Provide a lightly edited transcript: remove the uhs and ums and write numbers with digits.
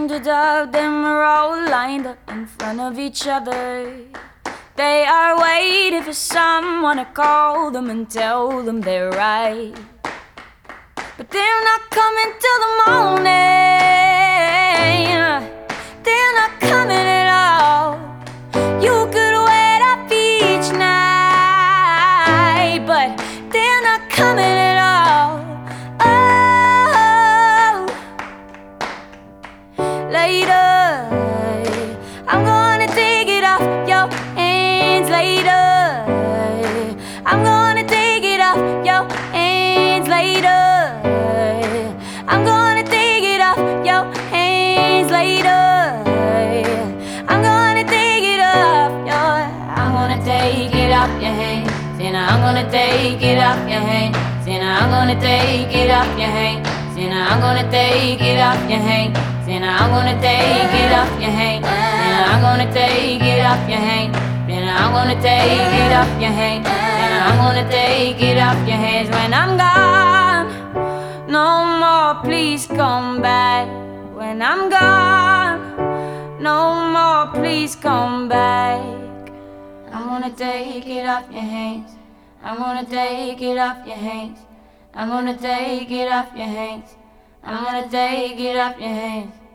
hundreds of them are all lined up in front of each other. They are waiting for someone to call them and tell them they're right. But they're not coming till the morning. They're not coming at all. You could wait up each night, but they're not coming at all. Later, I'm gonna take it off your hands. Later, I'm gonna take it off your hands. Later, I'm gonna take it off your hands. Later, I'm gonna take it off your. I'm gonna take it off your hands. Say now I'm gonna take it off your hands. Say now I'm gonna take it off your hands. Say now I'm gonna take it off your hands. Then I'm gonna take it off your hands. Then I'm gonna take it off your hands. Then I'm gonna take it off your hands. Then I'm gonna take it off your hands when I'm gone. No more, please come back. When I'm gone, no more, please come back. I'm gonna take it off your hands. I'm gonna take it off your hands. I'm gonna take it off your hands. I'm gonna take it off your hands.